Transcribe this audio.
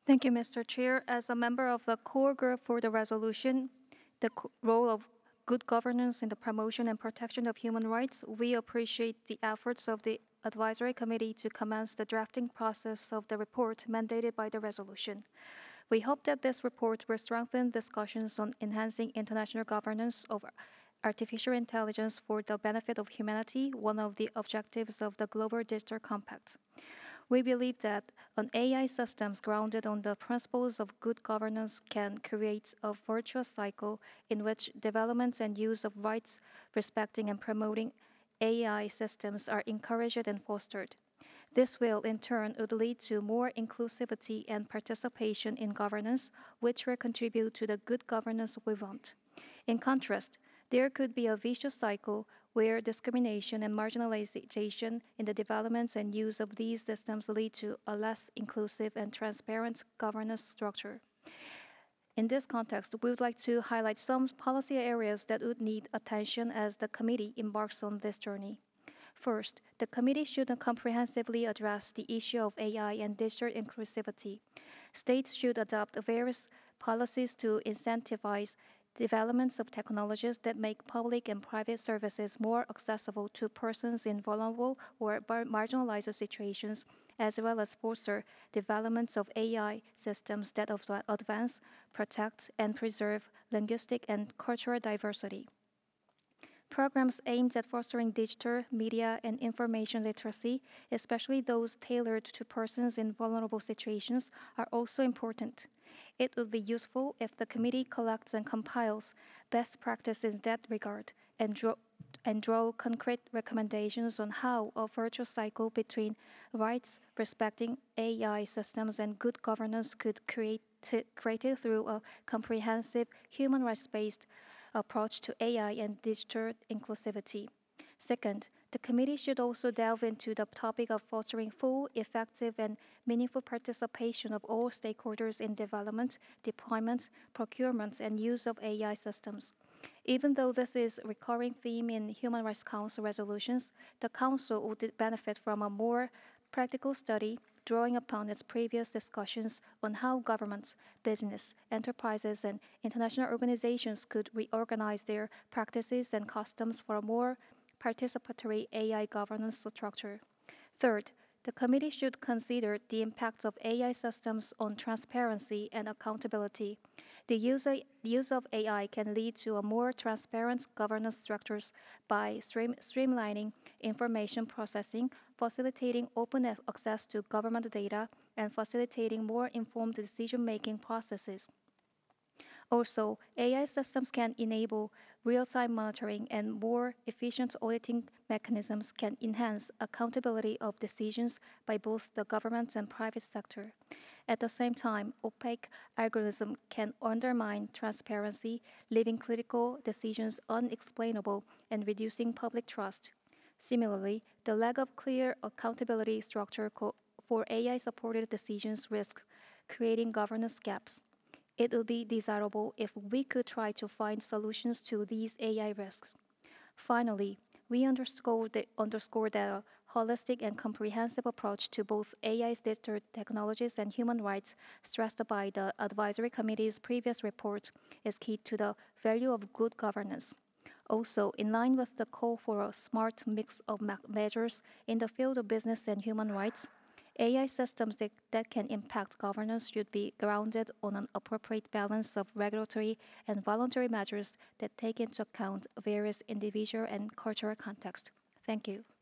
Thank you, Mr. Chair. As a member of the core group for the resolution, the role of good governance in the promotion and protection of human rights, we appreciate the efforts of the advisory committee to commence the drafting process of the report mandated by the resolution. We hope that this report will strengthen discussions on enhancing international governance of artificial intelligence for the benefit of humanity, one of the objectives of the Global Digital Compact. We believe that an AI systems grounded on the principles of good governance can create a virtuous cycle in which development and use of rights, respecting and promoting AI systems are encouraged and fostered. This will, in turn, would lead to more inclusivity and participation in governance, which will contribute to the good governance we want. In contrast, there could be a vicious cycle where discrimination and marginalization in the development and use of these systems lead to a less inclusive and transparent governance structure. In this context, we would like to highlight some policy areas that would need attention as the committee embarks on this journey. First, the committee should comprehensively address the issue of AI and digital inclusivity. States should adopt various policies to incentivize developments of technologies that make public and private services more accessible to persons in vulnerable or marginalized situations, as well as foster developments of AI systems that advance, protect, and preserve linguistic and cultural diversity. Programs aimed at fostering digital, media, and information literacy, especially those tailored to persons in vulnerable situations, are also important. It would be useful if the committee collects and compiles best practices in that regard and draw concrete recommendations on how a virtual cycle between rights, respecting AI systems, and good governance could created through a comprehensive human rights based approach to AI and digital inclusivity. Second, the committee should also delve into the topic of fostering full, effective, and meaningful participation of all stakeholders in development, deployment, procurement, and use of AI systems. Even though this is a recurring theme in Human Rights Council resolutions, the Council would benefit from a more practical study drawing upon its previous discussions on how governments, business, enterprises, and international organizations could reorganize their practices and customs for a more participatory AI governance structure. Third, the committee should consider the impacts of AI systems on transparency and accountability. The use of AI can lead to a more transparent governance structures by streamlining information processing, facilitating open access to government data, and facilitating more informed decision-making processes. Also, AI systems can enable real-time monitoring and more efficient auditing mechanisms can enhance accountability of decisions by both the government and private sector. At the same time, opaque algorithms can undermine transparency, leaving critical decisions unexplainable and reducing public trust. Similarly, the lack of clear accountability structure for AI-supported decisions risks creating governance gaps. It would be desirable if we could try to find solutions to these AI risks. Finally, we underscore that a holistic and comprehensive approach to both AI's digital technologies and human rights, stressed by the Advisory Committee's previous report, is key to the value of good governance. Also, in line with the call for a smart mix of measures in the field of business and human rights, AI systems that can impact governance should be grounded on an appropriate balance of regulatory and voluntary measures that take into account various individual and cultural contexts. Thank you.